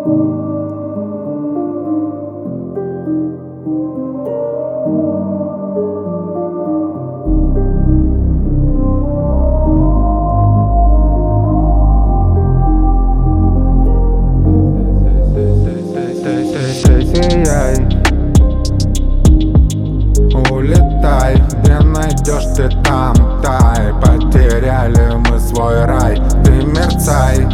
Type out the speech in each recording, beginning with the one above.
Сияй, улетай, где найдешь ты там тай. Потеряли мы свой рай, ты мерцай,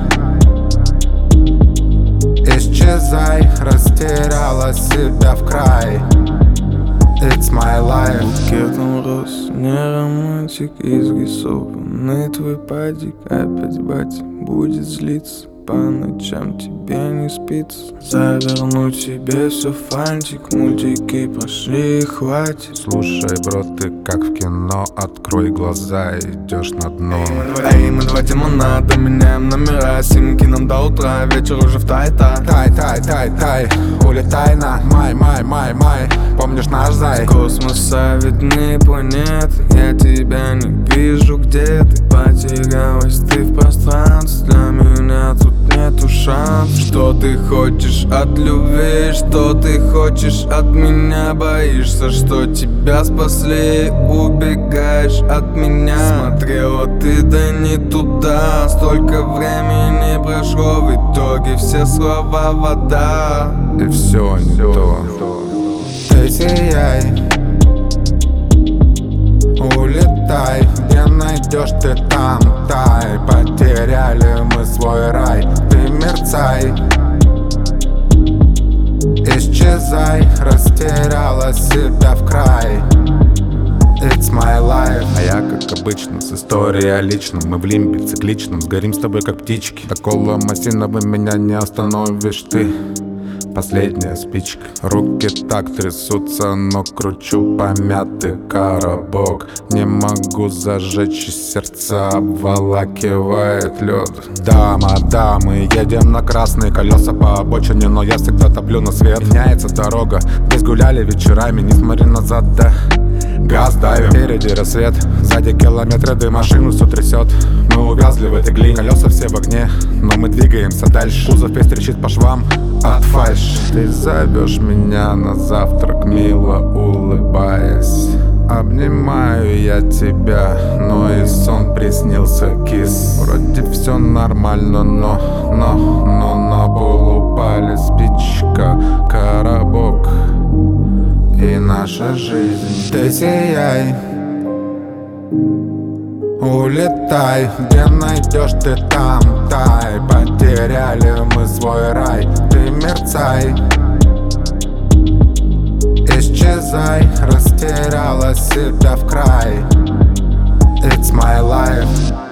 исчезай, растеряла себя в край. It's my life. Букетом роз, не романтик, изрисованный твой падик. Опять батя будет злиться, по ночам тебе не спится. Заверну тебе все фантик, мультики пошли и хватит. Слушай, бро, ты как в кино, открой глаза, идешь на дно. Эй, мы два демонада, меняем номера, симки нам до утра, вечер уже в тай-та. Тай, улетай на май. Помнишь наш зай? С космоса видны планеты, я тебя не вижу, где ты. Потерялась ты в пространстве, для меня тут нету шансов. Что ты хочешь от любви, что ты хочешь от меня? Боишься, что тебя спасли, убегаешь от меня. Смотрела ты, да не туда, столько времени прошло, в итоге все слова вода. И все не то. Ты сияй, улетай, где найдешь ты там тай. Потеряли мы свой рай, ты мерцай, исчезай, растеряла себя в край. It's my life. А я, как обычно, с историей о личном. Мы в лимбе цикличном, сгорим с тобой как птички. До кола осиновым меня не остановишь ты. Последняя спичка. Руки так трясутся, но кручу помятый коробок. Не могу зажечь, сердце обволакивает лед. Да, мы едем на красные колеса по обочине, но я всегда топлю на свет. Меняется дорога, здесь гуляли вечерами, не смотри назад, да. Газ давим, впереди рассвет, сзади километры дым, машину все трясет. Мы увязли в этой глине, колеса все в огне, но мы двигаемся дальше. Кузов весь трещит по швам от фальши. Ты зовешь меня на завтрак, мило улыбаясь. Обнимаю я тебя, но и сон приснился кис. Вроде все нормально, но на пол упали спичка, коробок и наша жизнь. Ты сияй, улетай, где найдешь ты там тай. Потеряли мы свой рай, ты мерцай, исчезай, растеряла себя в край. It's my life.